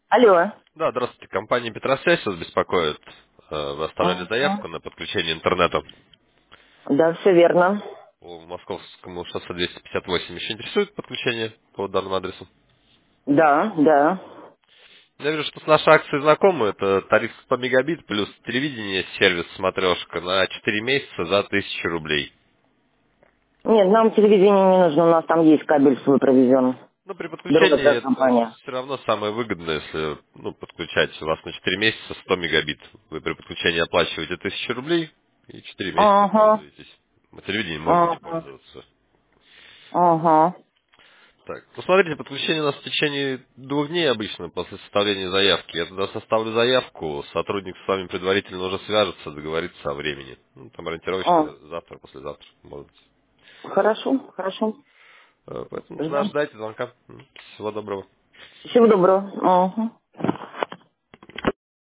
Алло. Да, здравствуйте. Компания Петросвязь вас беспокоит. Вы оставляли Мгм. заявку на подключение интернета Да, все верно. по московскому шоссе 258. Еще интересует подключение по данному адресу? Да, да. Я вижу, что с нашей акцией знакомы. Это тариф 100 мегабит плюс телевидение, сервис смотрешка на 4 месяца за 1000 рублей. Нет, нам телевидение не нужно, у нас там есть кабель свой провезен. Но при Другая подключении это компания. все равно самое выгодное, если подключать у вас на 4 месяца 100 мегабит. Вы при подключении оплачиваете 1000 рублей и 4 месяца Ага, пользуетесь. Телевидением можно не ага, пользоваться. ага. Так, ну смотрите, подключение у нас в течение 2 дней обычно после составления заявки. Я тогда составлю заявку, сотрудник с вами предварительно уже свяжется, договорится о времени. Ну, там А, ориентировочно завтра, послезавтра, может быть. хорошо, хорошо. Поэтому тогда Ждем. ждайте звонка. Всего доброго. Всего доброго. Ага.